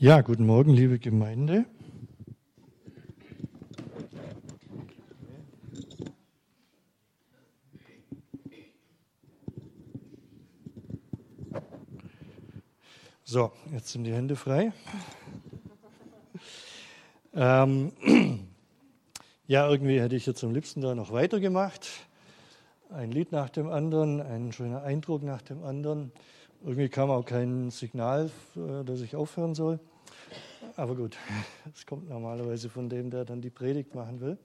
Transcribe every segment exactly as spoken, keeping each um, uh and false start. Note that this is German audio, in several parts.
Ja, guten Morgen, liebe Gemeinde. So, jetzt sind die Hände frei. Ähm, ja, irgendwie hätte ich jetzt am liebsten da noch weitergemacht. Ein Lied nach dem anderen, ein schöner Eindruck nach dem anderen. Irgendwie kam auch kein Signal, dass ich aufhören soll. Aber gut, es kommt normalerweise von dem, der dann die Predigt machen will.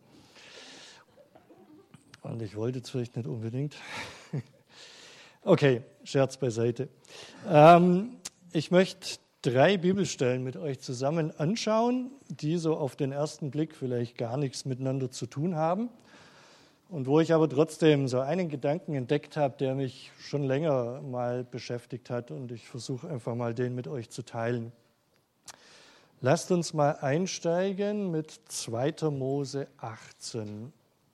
Und ich wollte es vielleicht nicht unbedingt. Okay, Scherz beiseite. Ähm, ich möchte drei Bibelstellen mit euch zusammen anschauen, die so auf den ersten Blick vielleicht gar nichts miteinander zu tun haben. Und wo ich aber trotzdem so einen Gedanken entdeckt habe, der mich schon länger mal beschäftigt hat. Und ich versuche einfach mal den mit euch zu teilen. Lasst uns mal einsteigen mit zweiter Mose achtzehn.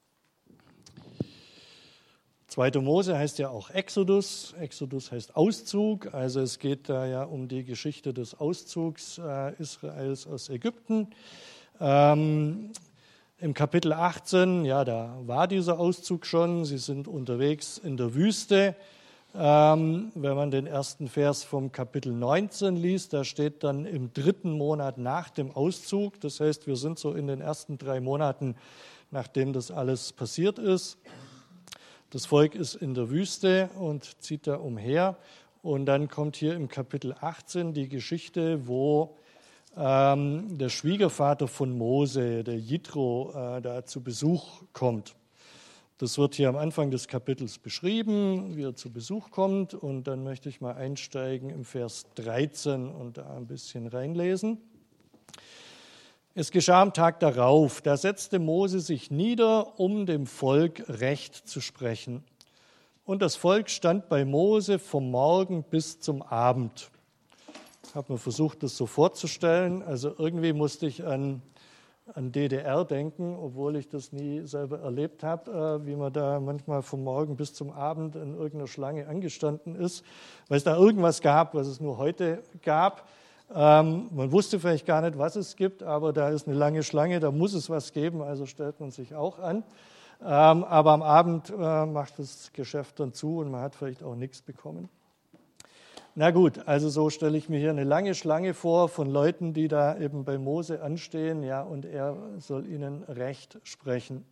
zweiter Mose heißt ja auch Exodus. Exodus heißt Auszug. Also es geht da ja um die Geschichte des Auszugs äh, Israels aus Ägypten. Ähm, Im Kapitel achtzehn, ja, da war dieser Auszug schon. Sie sind unterwegs in der Wüste. Ähm, wenn man den ersten Vers vom Kapitel neunzehn liest, da steht dann im dritten Monat nach dem Auszug. Das heißt, wir sind so in den ersten drei Monaten, nachdem das alles passiert ist. Das Volk ist in der Wüste und zieht da umher. Und dann kommt hier im Kapitel achtzehn die Geschichte, wo ähm, der Schwiegervater von Mose, der Jitro, äh, da zu Besuch kommt. Das wird hier am Anfang des Kapitels beschrieben, wie er zu Besuch kommt. Und dann möchte ich mal einsteigen im Vers dreizehn und da ein bisschen reinlesen. Es geschah am Tag darauf, da setzte Mose sich nieder, um dem Volk Recht zu sprechen. Und das Volk stand bei Mose vom Morgen bis zum Abend. Ich habe mir versucht, das so vorzustellen. Also irgendwie musste ich an, an D D R denken, obwohl ich das nie selber erlebt habe, wie man da manchmal vom Morgen bis zum Abend in irgendeiner Schlange angestanden ist, weil es da irgendwas gab, was es nur heute gab. Ähm, man wusste vielleicht gar nicht, was es gibt, aber da ist eine lange Schlange, da muss es was geben, also stellt man sich auch an. Ähm, aber am Abend äh, macht das Geschäft dann zu und man hat vielleicht auch nichts bekommen. Na gut, also so stelle ich mir hier eine lange Schlange vor von Leuten, die da eben bei Mose anstehen, ja, und er soll ihnen Recht sprechen.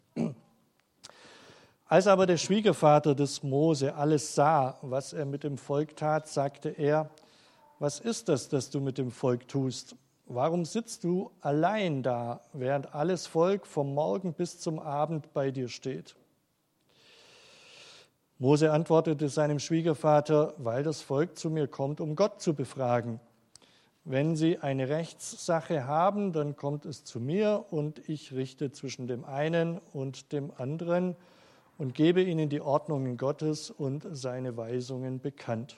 Als aber der Schwiegervater des Mose alles sah, was er mit dem Volk tat, sagte er: Was ist das, das du mit dem Volk tust? Warum sitzt du allein da, während alles Volk vom Morgen bis zum Abend bei dir steht? Mose antwortete seinem Schwiegervater: Weil das Volk zu mir kommt, um Gott zu befragen. Wenn sie eine Rechtssache haben, dann kommt es zu mir und ich richte zwischen dem einen und dem anderen und gebe ihnen die Ordnungen Gottes und seine Weisungen bekannt.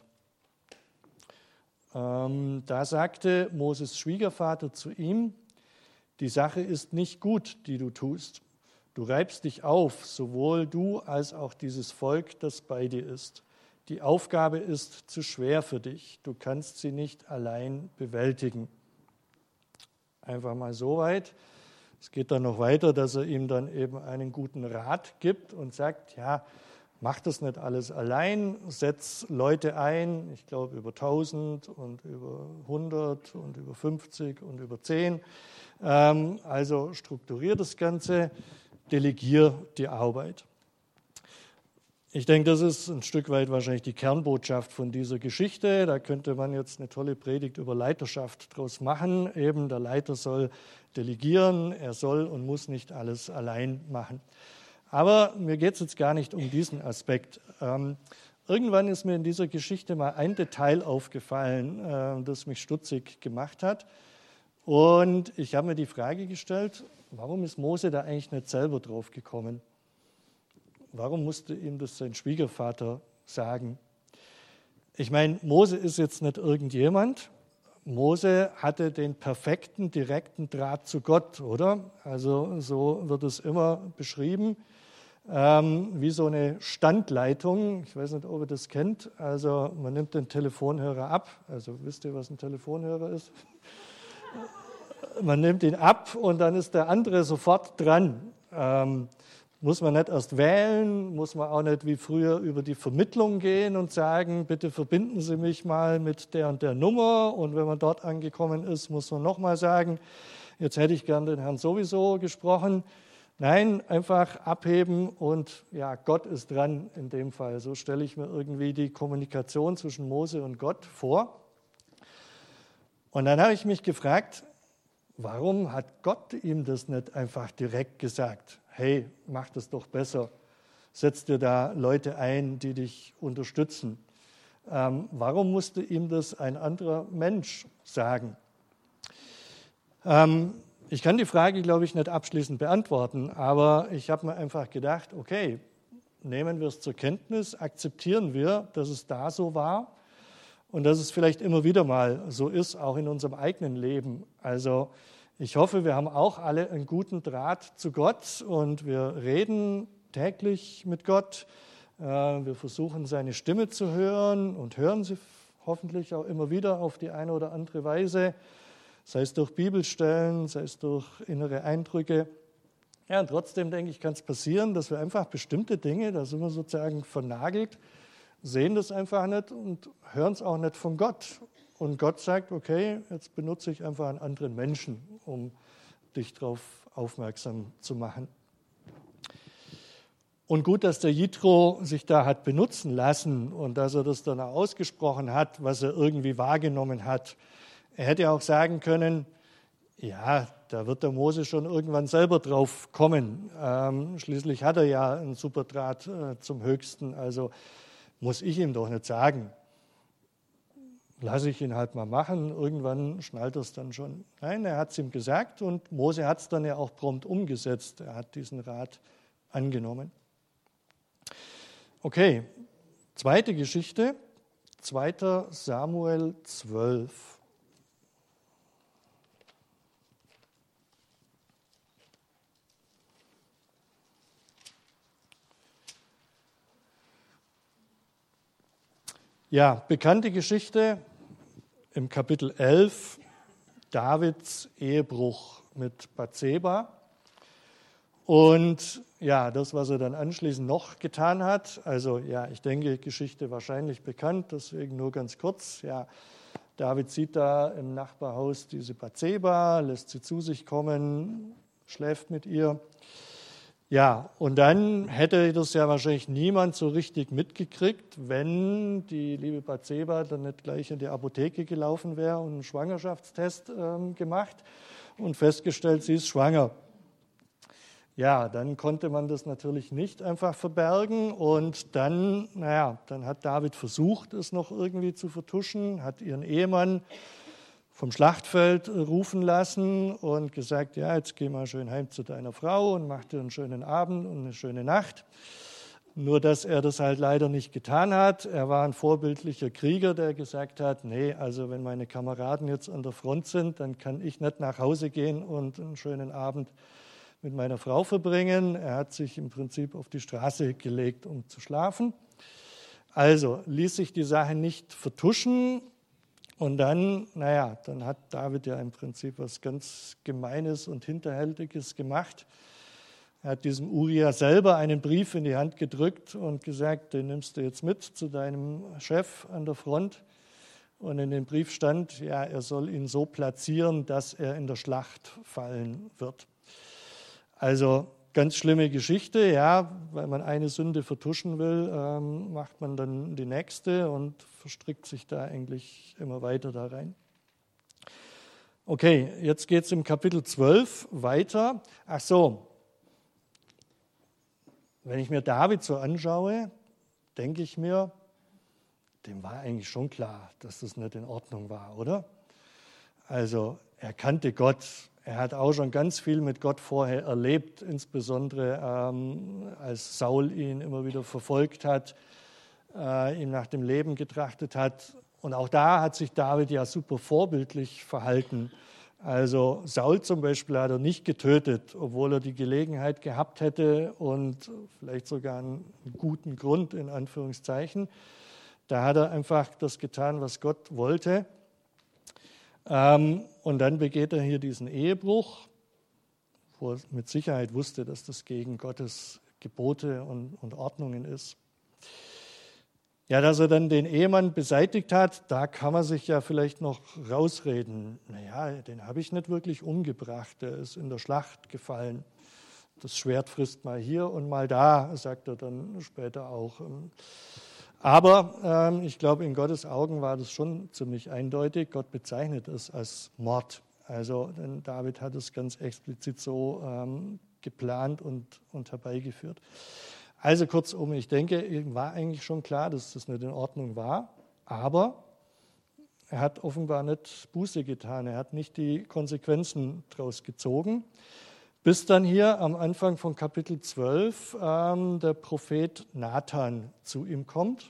Ähm, da sagte Moses Schwiegervater zu ihm: Die Sache ist nicht gut, die du tust. Du reibst dich auf, sowohl du als auch dieses Volk, das bei dir ist. Die Aufgabe ist zu schwer für dich. Du kannst sie nicht allein bewältigen. Einfach mal so weit. Es geht dann noch weiter, dass er ihm dann eben einen guten Rat gibt und sagt: Ja, mach das nicht alles allein, setz Leute ein, ich glaube über tausend und über hundert und über fünfzig und über zehn. Ähm, also strukturier das Ganze, delegier die Arbeit. Ich denke, das ist ein Stück weit wahrscheinlich die Kernbotschaft von dieser Geschichte. Da könnte man jetzt eine tolle Predigt über Leiterschaft draus machen. Eben, der Leiter soll delegieren, er soll und muss nicht alles allein machen. Aber mir geht es jetzt gar nicht um diesen Aspekt. Ähm, irgendwann ist mir in dieser Geschichte mal ein Detail aufgefallen, äh, das mich stutzig gemacht hat. Und ich habe mir die Frage gestellt: Warum ist Mose da eigentlich nicht selber drauf gekommen? Warum musste ihm das sein Schwiegervater sagen? Ich meine, Mose ist jetzt nicht irgendjemand. Mose hatte den perfekten, direkten Draht zu Gott, oder? Also so wird es immer beschrieben, ähm, wie so eine Standleitung. Ich weiß nicht, ob ihr das kennt. Also man nimmt den Telefonhörer ab. Also wisst ihr, was ein Telefonhörer ist? man nimmt ihn ab und dann ist der andere sofort dran. Ähm, muss man nicht erst wählen, muss man auch nicht wie früher über die Vermittlung gehen und sagen, bitte verbinden Sie mich mal mit der und der Nummer. Und wenn man dort angekommen ist, muss man nochmal sagen, jetzt hätte ich gern den Herrn sowieso gesprochen. Nein, einfach abheben und ja, Gott ist dran in dem Fall. So stelle ich mir irgendwie die Kommunikation zwischen Mose und Gott vor. Und dann habe ich mich gefragt, warum hat Gott ihm das nicht einfach direkt gesagt? Hey, mach das doch besser. Setz dir da Leute ein, die dich unterstützen. Ähm, warum musste ihm das ein anderer Mensch sagen? Ähm, ich kann die Frage, glaube ich, nicht abschließend beantworten, aber ich habe mir einfach gedacht, okay, nehmen wir es zur Kenntnis, akzeptieren wir, dass es da so war und dass es vielleicht immer wieder mal so ist, auch in unserem eigenen Leben. Also ich hoffe, wir haben auch alle einen guten Draht zu Gott und wir reden täglich mit Gott. Wir versuchen, seine Stimme zu hören und hören sie hoffentlich auch immer wieder auf die eine oder andere Weise, sei es durch Bibelstellen, sei es durch innere Eindrücke. Ja, und trotzdem, denke ich, kann es passieren, dass wir einfach bestimmte Dinge, da sind wir sozusagen vernagelt, sehen das einfach nicht und hören es auch nicht von Gott. Und Gott sagt, okay, jetzt benutze ich einfach einen anderen Menschen, um dich darauf aufmerksam zu machen. Und gut, dass der Jitro sich da hat benutzen lassen und dass er das dann auch ausgesprochen hat, was er irgendwie wahrgenommen hat. Er hätte auch sagen können, ja, da wird der Mose schon irgendwann selber drauf kommen. Ähm, schließlich hat er ja einen super Draht äh, zum Höchsten, also muss ich ihm doch nicht sagen. Lasse ich ihn halt mal machen, irgendwann schnallt er es dann schon. Nein, er hat es ihm gesagt und Mose hat es dann ja auch prompt umgesetzt. Er hat diesen Rat angenommen. Okay, zweite Geschichte, zweiter Samuel zwölf. Ja, bekannte Geschichte. Im Kapitel elf, Davids Ehebruch mit Bathseba. Und ja, das, was er dann anschließend noch getan hat, also ja, ich denke, Geschichte wahrscheinlich bekannt, deswegen nur ganz kurz. Ja, David sieht da im Nachbarhaus diese Bathseba, lässt sie zu sich kommen, schläft mit ihr. Ja, und dann hätte das ja wahrscheinlich niemand so richtig mitgekriegt, wenn die liebe Bathseba dann nicht gleich in die Apotheke gelaufen wäre und einen Schwangerschaftstest ähm, gemacht und festgestellt, sie ist schwanger. Ja, dann konnte man das natürlich nicht einfach verbergen und dann, naja, dann hat David versucht, es noch irgendwie zu vertuschen, hat ihren Ehemann vom Schlachtfeld rufen lassen und gesagt, ja, jetzt geh mal schön heim zu deiner Frau und mach dir einen schönen Abend und eine schöne Nacht. Nur, dass er das halt leider nicht getan hat. Er war ein vorbildlicher Krieger, der gesagt hat, nee, also wenn meine Kameraden jetzt an der Front sind, dann kann ich nicht nach Hause gehen und einen schönen Abend mit meiner Frau verbringen. Er hat sich im Prinzip auf die Straße gelegt, um zu schlafen. Also ließ sich die Sache nicht vertuschen. Und dann, naja, dann hat David ja im Prinzip was ganz Gemeines und Hinterhältiges gemacht. Er hat diesem Uria selber einen Brief in die Hand gedrückt und gesagt, den nimmst du jetzt mit zu deinem Chef an der Front. Und in dem Brief stand, ja, er soll ihn so platzieren, dass er in der Schlacht fallen wird. Also ganz schlimme Geschichte, ja, weil man eine Sünde vertuschen will, ähm, macht man dann die nächste und verstrickt sich da eigentlich immer weiter da rein. Okay, jetzt geht es im Kapitel zwölf weiter. Ach so, wenn ich mir David so anschaue, denke ich mir, dem war eigentlich schon klar, dass das nicht in Ordnung war, oder? Also er kannte Gott. Er hat auch schon ganz viel mit Gott vorher erlebt, insbesondere ähm, als Saul ihn immer wieder verfolgt hat, äh, ihm nach dem Leben getrachtet hat. Und auch da hat sich David ja super vorbildlich verhalten. Also Saul zum Beispiel hat er nicht getötet, obwohl er die Gelegenheit gehabt hätte und vielleicht sogar einen guten Grund in Anführungszeichen. Da hat er einfach das getan, was Gott wollte. Ähm, und dann begeht er hier diesen Ehebruch, wo er mit Sicherheit wusste, dass das gegen Gottes Gebote und, und Ordnungen ist. Ja, dass er dann den Ehemann beseitigt hat, da kann man sich ja vielleicht noch rausreden. Naja, den habe ich nicht wirklich umgebracht, der ist in der Schlacht gefallen. Das Schwert frisst mal hier und mal da, sagt er dann später auch. Aber ähm, ich glaube, in Gottes Augen war das schon ziemlich eindeutig. Gott bezeichnet es als Mord. Also denn David hat es ganz explizit so ähm, geplant und, und herbeigeführt. Also kurzum, ich denke, ihm war eigentlich schon klar, dass das nicht in Ordnung war. Aber er hat offenbar nicht Buße getan. Er hat nicht die Konsequenzen daraus gezogen. Bis dann hier am Anfang von Kapitel zwölf ähm, der Prophet Nathan zu ihm kommt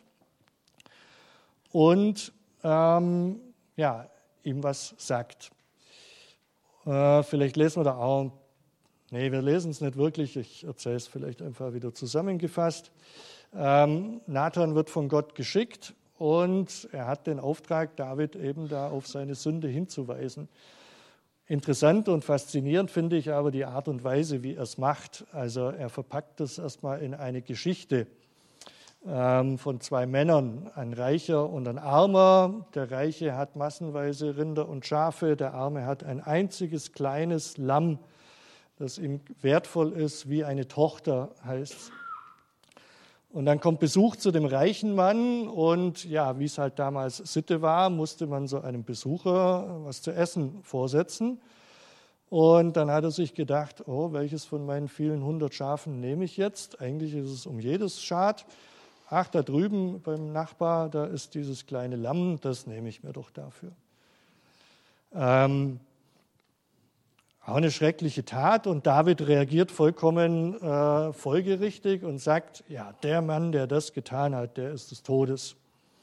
und ähm, ja, ihm was sagt. Äh, vielleicht lesen wir da auch, nee, wir lesen es nicht wirklich, ich erzähle es vielleicht einfach wieder zusammengefasst. Ähm, Nathan wird von Gott geschickt und er hat den Auftrag, David eben da auf seine Sünde hinzuweisen. Interessant und faszinierend finde ich aber die Art und Weise, wie er es macht. Also er verpackt es erstmal in eine Geschichte ähm, von zwei Männern, ein Reicher und ein Armer. Der Reiche hat massenweise Rinder und Schafe, der Arme hat ein einziges kleines Lamm, das ihm wertvoll ist, wie eine Tochter heißt es. Und dann kommt Besuch zu dem reichen Mann und ja, wie es halt damals Sitte war, musste man so einem Besucher was zu essen vorsetzen. Und dann hat er sich gedacht, oh, welches von meinen vielen hundert Schafen nehme ich jetzt? Eigentlich ist es um jedes Schad. Ach, da drüben beim Nachbar, da ist dieses kleine Lamm, das nehme ich mir doch dafür. Ähm, Auch eine schreckliche Tat und David reagiert vollkommen äh, folgerichtig und sagt, ja, der Mann, der das getan hat, der ist des Todes.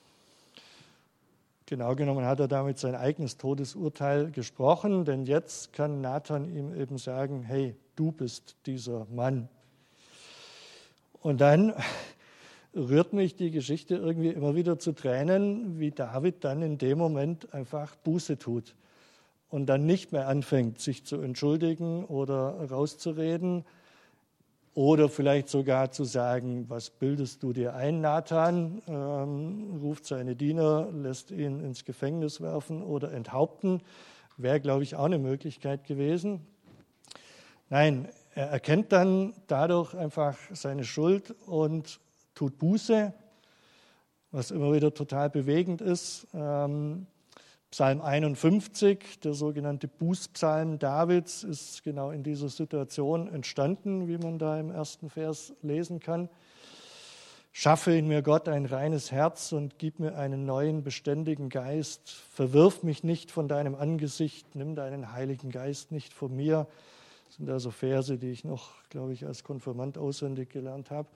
Genau genommen hat er damit sein eigenes Todesurteil gesprochen, denn jetzt kann Nathan ihm eben sagen, hey, du bist dieser Mann. Und dann rührt mich die Geschichte irgendwie immer wieder zu Tränen, wie David dann in dem Moment einfach Buße tut. Und dann nicht mehr anfängt, sich zu entschuldigen oder rauszureden oder vielleicht sogar zu sagen, was bildest du dir ein, Nathan, ähm, ruft seine Diener, lässt ihn ins Gefängnis werfen oder enthaupten, wäre, glaube ich, auch eine Möglichkeit gewesen. Nein, er erkennt dann dadurch einfach seine Schuld und tut Buße, was immer wieder total bewegend ist. Ähm, Psalm einundfünfzig, der sogenannte Bußpsalm Davids, ist genau in dieser Situation entstanden, wie man da im ersten Vers lesen kann. Schaffe in mir, Gott, ein reines Herz und gib mir einen neuen, beständigen Geist. Verwirf mich nicht von deinem Angesicht, nimm deinen Heiligen Geist nicht von mir. Das sind also Verse, die ich noch, glaube ich, als Konfirmand auswendig gelernt habe.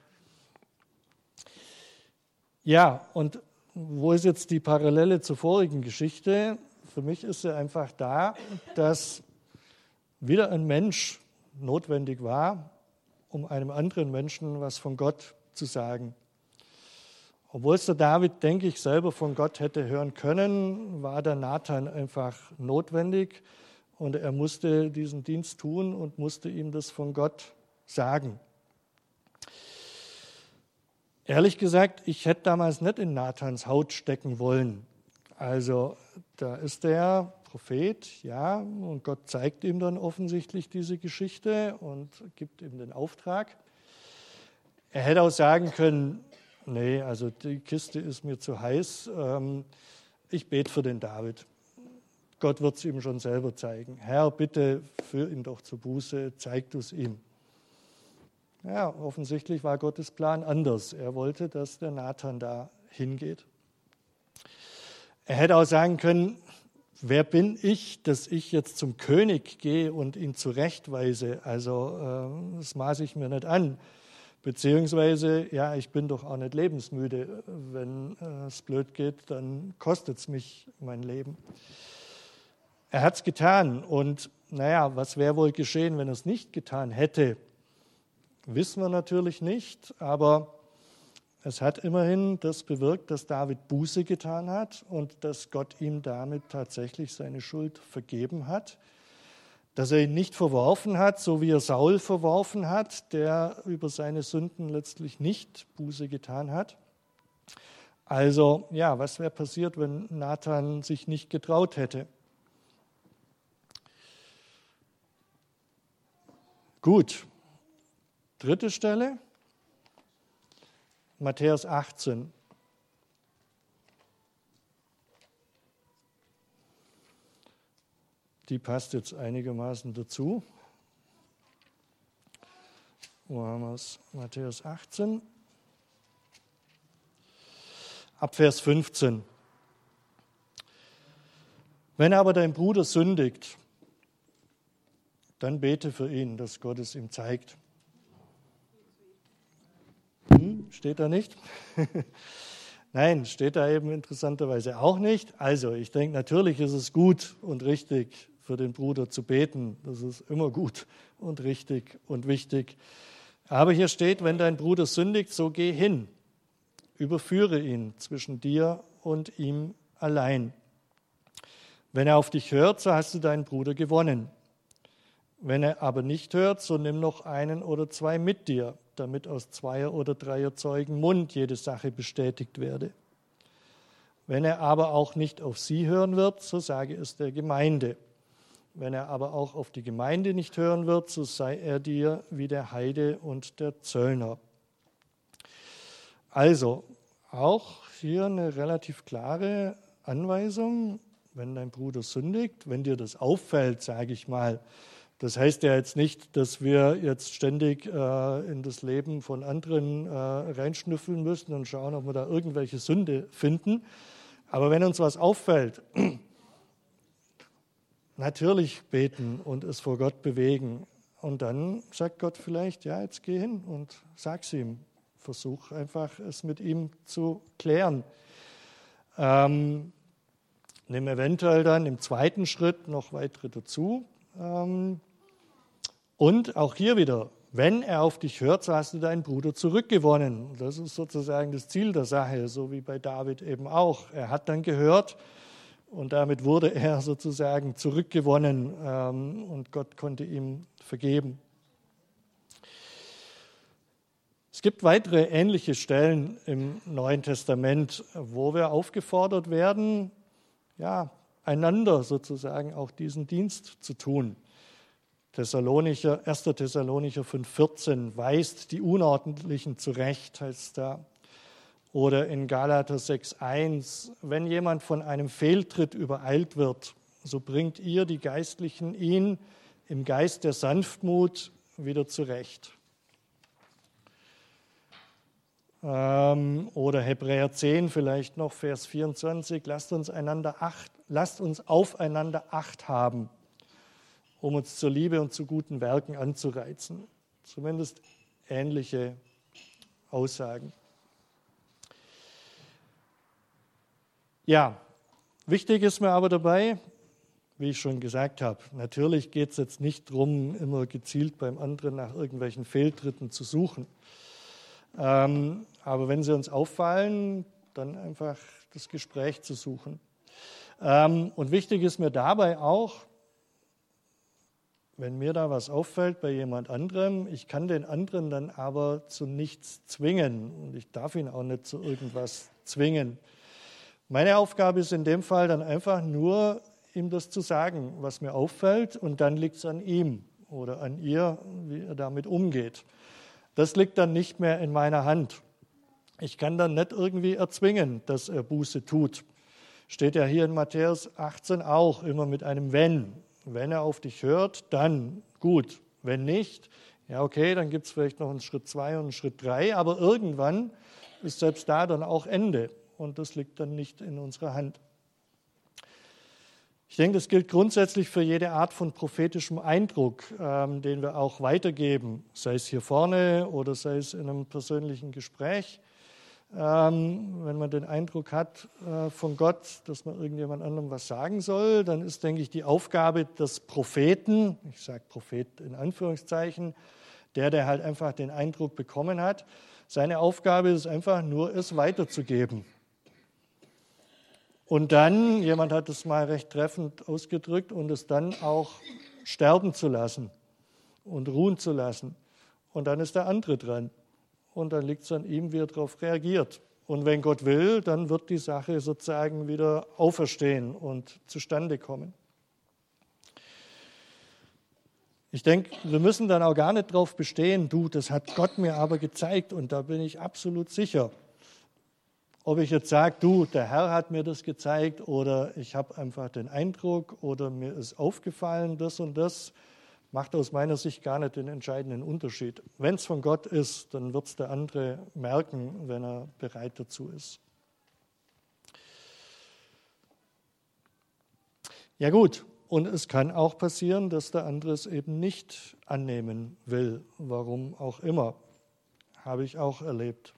Ja, und wo ist jetzt die Parallele zur vorigen Geschichte? Für mich ist sie einfach da, dass wieder ein Mensch notwendig war, um einem anderen Menschen was von Gott zu sagen. Obwohl es der David, denke ich, selber von Gott hätte hören können, war der Nathan einfach notwendig und er musste diesen Dienst tun und musste ihm das von Gott sagen. Ehrlich gesagt, ich hätte damals nicht in Nathans Haut stecken wollen. Also da ist der Prophet, ja, und Gott zeigt ihm dann offensichtlich diese Geschichte und gibt ihm den Auftrag. Er hätte auch sagen können, nee, also die Kiste ist mir zu heiß, ähm, ich bete für den David. Gott wird es ihm schon selber zeigen. Herr, bitte führ ihn doch zur Buße, zeig du es ihm. Ja, offensichtlich war Gottes Plan anders. Er wollte, dass der Nathan da hingeht. Er hätte auch sagen können, wer bin ich, dass ich jetzt zum König gehe und ihn zurechtweise? Also äh, das maße ich mir nicht an. Beziehungsweise, ja, ich bin doch auch nicht lebensmüde. Wenn äh, es blöd geht, dann kostet es mich mein Leben. Er hat es getan. Und naja, was wäre wohl geschehen, wenn er es nicht getan hätte? Wissen wir natürlich nicht, aber es hat immerhin das bewirkt, dass David Buße getan hat und dass Gott ihm damit tatsächlich seine Schuld vergeben hat. Dass er ihn nicht verworfen hat, so wie er Saul verworfen hat, der über seine Sünden letztlich nicht Buße getan hat. Also, ja, was wäre passiert, wenn Nathan sich nicht getraut hätte? Gut. Dritte Stelle. Matthäus achtzehn. Die passt jetzt einigermaßen dazu. Wo haben wir es? Matthäus achtzehn. Ab Vers fünfzehn. Wenn aber dein Bruder sündigt, dann bete für ihn, dass Gott es ihm zeigt. Hm, steht da nicht? Nein, steht da eben interessanterweise auch nicht. Also ich denke, natürlich ist es gut und richtig, für den Bruder zu beten. Das ist immer gut und richtig und wichtig. Aber hier steht, wenn dein Bruder sündigt, so geh hin. Überführe ihn zwischen dir und ihm allein. Wenn er auf dich hört, so hast du deinen Bruder gewonnen. Wenn er aber nicht hört, so nimm noch einen oder zwei mit dir, damit aus zweier oder dreier Zeugen Mund jede Sache bestätigt werde. Wenn er aber auch nicht auf sie hören wird, so sage es der Gemeinde. Wenn er aber auch auf die Gemeinde nicht hören wird, so sei er dir wie der Heide und der Zöllner. Also, auch hier eine relativ klare Anweisung, wenn dein Bruder sündigt, wenn dir das auffällt, sage ich mal. Das heißt ja jetzt nicht, dass wir jetzt ständig äh, in das Leben von anderen äh, reinschnüffeln müssen und schauen, ob wir da irgendwelche Sünde finden. Aber wenn uns was auffällt, natürlich beten und es vor Gott bewegen. Und dann sagt Gott vielleicht, ja, jetzt geh hin und sag's ihm. Versuch einfach, es mit ihm zu klären. Ähm, nimm eventuell dann im zweiten Schritt noch weitere dazu. Ähm, und auch hier wieder, wenn er auf dich hört, so hast du deinen Bruder zurückgewonnen. Das ist sozusagen das Ziel der Sache, so wie bei David eben auch. Er hat dann gehört und damit wurde er sozusagen zurückgewonnen ähm, und Gott konnte ihm vergeben. Es gibt weitere ähnliche Stellen im Neuen Testament, wo wir aufgefordert werden, ja, einander sozusagen auch diesen Dienst zu tun. Thessalonicher, erster Thessalonicher fünf vierzehn weist die Unordentlichen zurecht, heißt es da. Oder in Galater sechs eins, wenn jemand von einem Fehltritt übereilt wird, so bringt ihr, die Geistlichen, ihn im Geist der Sanftmut wieder zurecht. Oder Hebräer zehn vielleicht noch, Vers vierundzwanzig, lasst uns, einander acht, lasst uns aufeinander Acht haben, um uns zur Liebe und zu guten Werken anzureizen. Zumindest ähnliche Aussagen. Ja, wichtig ist mir aber dabei, wie ich schon gesagt habe, natürlich geht es jetzt nicht darum, immer gezielt beim anderen nach irgendwelchen Fehltritten zu suchen. Ähm, aber wenn sie uns auffallen, dann einfach das Gespräch zu suchen. Ähm, und wichtig ist mir dabei auch, wenn mir da was auffällt bei jemand anderem, ich kann den anderen dann aber zu nichts zwingen und ich darf ihn auch nicht zu irgendwas zwingen. Meine Aufgabe ist in dem Fall dann einfach nur, ihm das zu sagen, was mir auffällt, und dann liegt es an ihm oder an ihr, wie er damit umgeht. Das liegt dann nicht mehr in meiner Hand. Ich kann dann nicht irgendwie erzwingen, dass er Buße tut. Steht ja hier in Matthäus achtzehn auch immer mit einem Wenn. Wenn er auf dich hört, dann gut. Wenn nicht, ja okay, dann gibt es vielleicht noch einen Schritt zwei und einen Schritt drei, aber irgendwann ist selbst da dann auch Ende. Und das liegt dann nicht in unserer Hand. Ich denke, das gilt grundsätzlich für jede Art von prophetischem Eindruck, ähm, den wir auch weitergeben, sei es hier vorne oder sei es in einem persönlichen Gespräch. Ähm, wenn man den Eindruck hat äh, von Gott, dass man irgendjemand anderem was sagen soll, dann ist, denke ich, die Aufgabe des Propheten, ich sage Prophet in Anführungszeichen, der, der halt einfach den Eindruck bekommen hat, Seine Aufgabe ist einfach nur, es weiterzugeben. Und dann, jemand hat es mal recht treffend ausgedrückt, und es dann auch sterben zu lassen und ruhen zu lassen. Und dann ist der andere dran. Und dann liegt es an ihm, wie er darauf reagiert. Und wenn Gott will, dann wird die Sache sozusagen wieder auferstehen und zustande kommen. Ich denke, wir müssen dann auch gar nicht darauf bestehen, du, das hat Gott mir aber gezeigt und da bin ich absolut sicher. Ob ich jetzt sage, du, der Herr hat mir das gezeigt oder ich habe einfach den Eindruck oder mir ist aufgefallen, das und das, macht aus meiner Sicht gar nicht den entscheidenden Unterschied. Wenn es von Gott ist, dann wird es der andere merken, wenn er bereit dazu ist. Ja gut, und es kann auch passieren, dass der andere es eben nicht annehmen will, warum auch immer. Habe ich auch erlebt.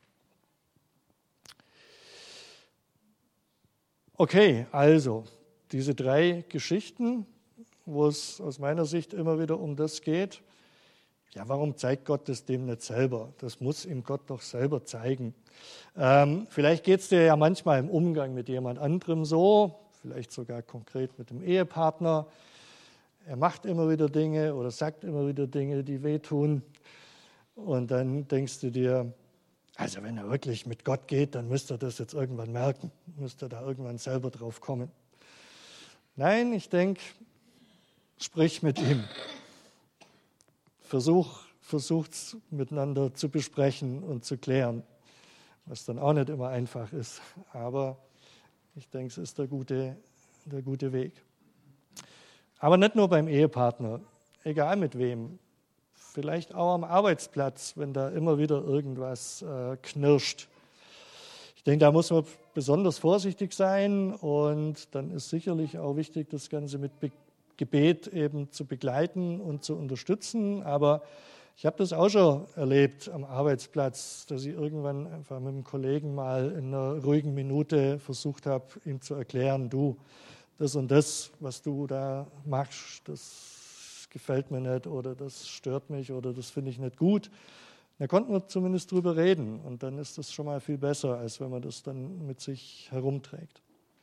Okay, also diese drei Geschichten, wo es aus meiner Sicht immer wieder um das geht. Ja, warum zeigt Gott das dem nicht selber? Das muss ihm Gott doch selber zeigen. Ähm, vielleicht geht es dir ja manchmal im Umgang mit jemand anderem so, vielleicht sogar konkret mit dem Ehepartner. Er macht immer wieder Dinge oder sagt immer wieder Dinge, die wehtun. Und dann denkst du dir, also wenn er wirklich mit Gott geht, dann müsste er das jetzt irgendwann merken, müsste er da irgendwann selber drauf kommen. Nein, ich denke, sprich mit ihm. Versuch, versucht's miteinander zu besprechen und zu klären, was dann auch nicht immer einfach ist. Aber ich denke, es ist der gute, der gute Weg. Aber nicht nur beim Ehepartner, egal mit wem. Vielleicht auch am Arbeitsplatz, wenn da immer wieder irgendwas äh, knirscht. Ich denke, da muss man besonders vorsichtig sein und dann ist sicherlich auch wichtig, das Ganze mit Be- Gebet eben zu begleiten und zu unterstützen. Aber ich habe das auch schon erlebt am Arbeitsplatz, dass ich irgendwann einfach mit einem Kollegen mal in einer ruhigen Minute versucht habe, ihm zu erklären, du, das und das, was du da machst, das gefällt mir nicht oder das stört mich oder das finde ich nicht gut. Da konnten wir zumindest drüber reden und dann ist das schon mal viel besser, als wenn man das dann mit sich herumträgt.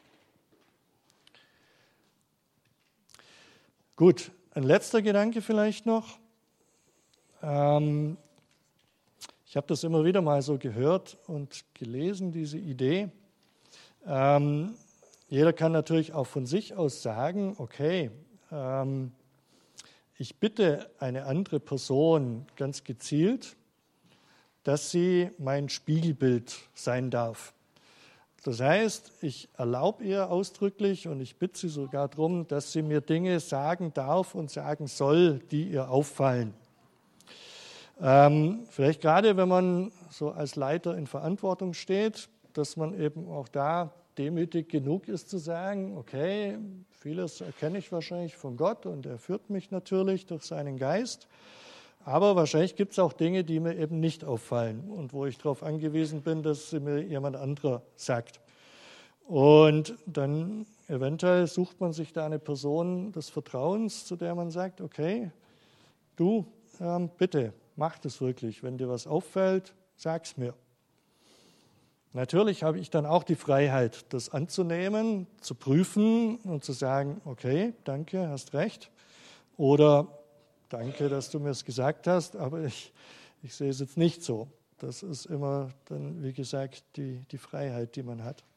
Gut, ein letzter Gedanke vielleicht noch. Ähm, ich habe das immer wieder mal so gehört und gelesen, diese Idee. Ähm, jeder kann natürlich auch von sich aus sagen, okay, ähm, ich bitte eine andere Person ganz gezielt, dass sie mein Spiegelbild sein darf. Das heißt, ich erlaube ihr ausdrücklich und ich bitte sie sogar darum, dass sie mir Dinge sagen darf und sagen soll, die ihr auffallen. Ähm, vielleicht gerade, wenn man so als Leiter in Verantwortung steht, dass man eben auch da demütig genug ist zu sagen, okay, vieles erkenne ich wahrscheinlich von Gott und er führt mich natürlich durch seinen Geist, aber wahrscheinlich gibt es auch Dinge, die mir eben nicht auffallen und wo ich darauf angewiesen bin, dass sie mir jemand anderer sagt. Und dann eventuell sucht man sich da eine Person des Vertrauens, zu der man sagt, okay, du, ähm, bitte, mach das wirklich. Wenn dir was auffällt, sag's mir. Natürlich habe ich dann auch die Freiheit, das anzunehmen, zu prüfen und zu sagen, okay, danke, hast recht. Oder danke, dass du mir es gesagt hast, aber ich, ich sehe es jetzt nicht so. Das ist immer dann, wie gesagt, die, die Freiheit, die man hat.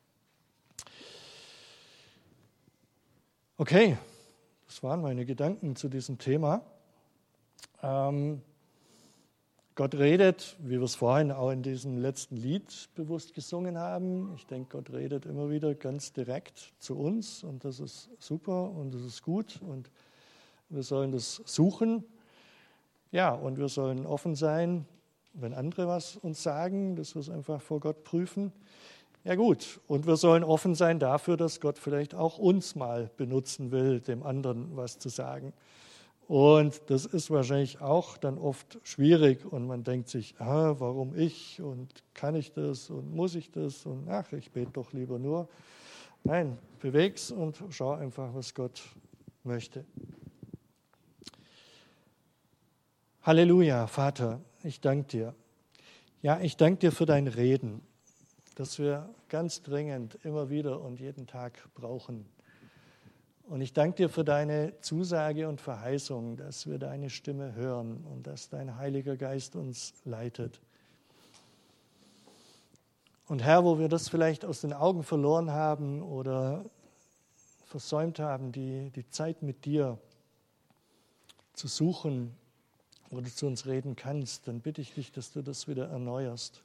Okay, das waren meine Gedanken zu diesem Thema. Ähm, Gott redet, wie wir es vorhin auch in diesem letzten Lied bewusst gesungen haben. Ich denke, Gott redet immer wieder ganz direkt zu uns und das ist super und das ist gut und wir sollen das suchen. Ja, und wir sollen offen sein, wenn andere was uns sagen, dass wir es einfach vor Gott prüfen. Ja gut, und wir sollen offen sein dafür, dass Gott vielleicht auch uns mal benutzen will, dem anderen was zu sagen. Und das ist wahrscheinlich auch dann oft schwierig und man denkt sich, ah, warum ich und kann ich das und muss ich das und ach, ich bete doch lieber nur. Nein, beweg's und schau einfach, was Gott möchte. Halleluja, Vater, ich danke dir. Ja, ich danke dir für dein Reden, das wir ganz dringend immer wieder und jeden Tag brauchen. Und ich danke dir für deine Zusage und Verheißung, dass wir deine Stimme hören und dass dein Heiliger Geist uns leitet. Und Herr, wo wir das vielleicht aus den Augen verloren haben oder versäumt haben, die, die Zeit mit dir zu suchen, wo du zu uns reden kannst, dann bitte ich dich, dass du das wieder erneuerst.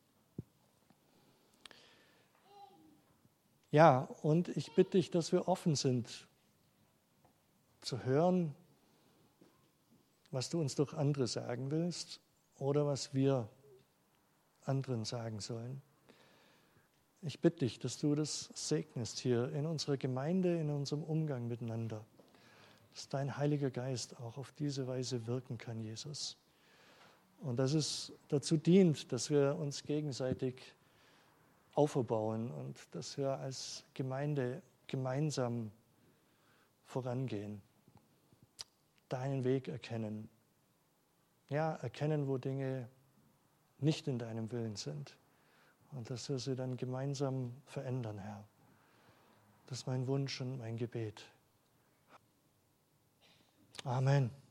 Ja, und ich bitte dich, dass wir offen sind, zu hören, was du uns durch andere sagen willst oder was wir anderen sagen sollen. Ich bitte dich, dass du das segnest hier in unserer Gemeinde, in unserem Umgang miteinander, dass dein Heiliger Geist auch auf diese Weise wirken kann, Jesus. Und dass es dazu dient, dass wir uns gegenseitig auferbauen und dass wir als Gemeinde gemeinsam vorangehen, deinen Weg erkennen. Ja, erkennen, wo Dinge nicht in deinem Willen sind und dass wir sie dann gemeinsam verändern, Herr. Das ist mein Wunsch und mein Gebet. Amen.